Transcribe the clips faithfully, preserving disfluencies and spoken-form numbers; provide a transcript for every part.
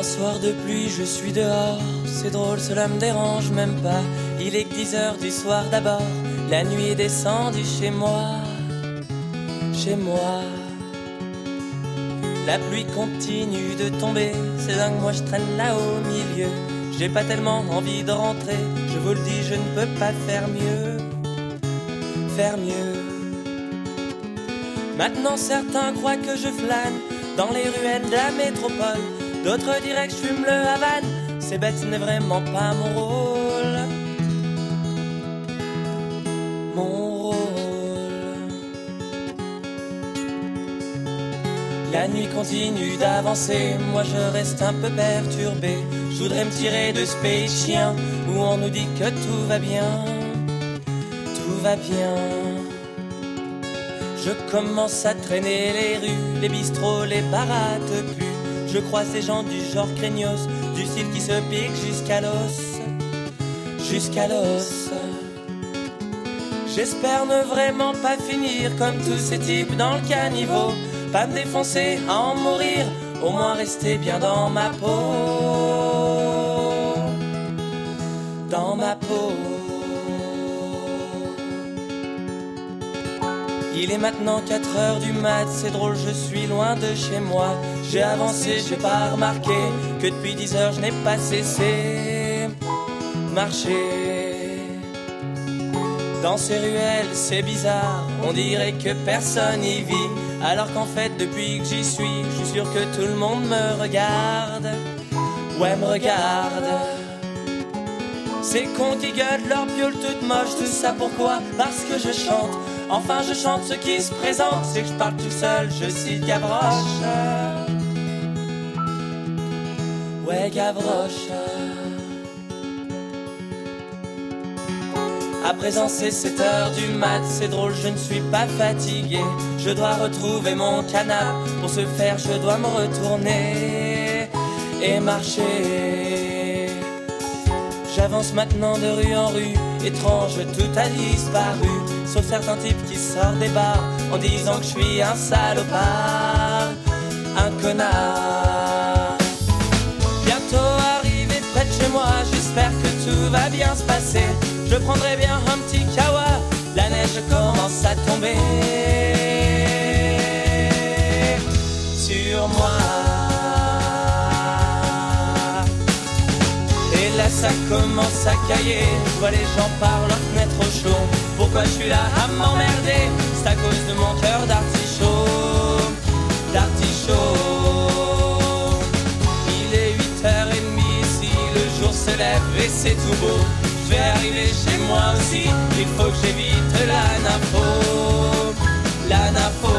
Un soir de pluie, je suis dehors. C'est drôle, cela me dérange même pas. Il est que dix heures du soir d'abord. La nuit est descendue chez moi. Chez moi. La pluie continue de tomber. C'est dingue, moi je traîne là au milieu. J'ai pas tellement envie de rentrer. Je vous le dis, je ne peux pas faire mieux. Faire mieux. Maintenant certains croient que je flâne dans les ruelles de la métropole. D'autres diraient que je fume le Havane. C'est bête, ce n'est vraiment pas mon rôle. Mon rôle. La nuit continue d'avancer. Moi je reste un peu perturbé. Je voudrais me tirer de ce pays de chien où on nous dit que tout va bien. Tout va bien. Je commence à traîner les rues, les bistrots, les barates puent. Je croise des gens du genre craignos, du style qui se pique jusqu'à l'os, jusqu'à l'os. J'espère ne vraiment pas finir comme tous ces types dans le caniveau. Pas me défoncer, à en mourir, au moins rester bien dans ma peau. Dans ma peau. Il est maintenant quatre heures du mat, c'est drôle, je suis loin de chez moi. J'ai avancé, j'ai pas remarqué que depuis dix heures je n'ai pas cessé marcher. Dans ces ruelles, c'est bizarre, on dirait que personne y vit. Alors qu'en fait, depuis que j'y suis, je suis sûr que tout le monde me regarde. Ouais, me regarde. Ces cons qui gueulent leur piole toute moche, tout ça pourquoi? Parce que je chante. Enfin je chante ce qui se présente, c'est que je parle tout seul, je cite Gavroche. Ouais, Gavroche. À présent c'est sept heures du mat, c'est drôle, je ne suis pas fatigué. Je dois retrouver mon canapé, pour ce faire je dois me retourner et marcher. J'avance maintenant de rue en rue, étrange, tout a disparu. Sauf certains types qui sortent des bars en disant que je suis un salopard, un connard. Bientôt arrivé près de chez moi, j'espère que tout va bien se passer. Je prendrai bien un petit kawa, la neige commence à tomber sur moi. Et là ça commence à cailler, je vois les gens par leur fenêtre au chaud. Pourquoi je suis là à m'emmerder? C'est à cause de mon cœur d'artichaut, d'artichaut. Il est huit heures trente ici, le jour se lève et c'est tout beau. Je vais arriver chez moi aussi, il faut que j'évite la nympho, la nympho.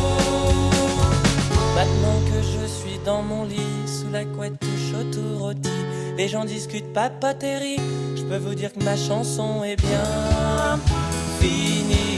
Maintenant que je suis dans mon lit, sous la couette touche au tout rôti, les gens discutent papoterie. Je peux vous dire que ma chanson est bien finie.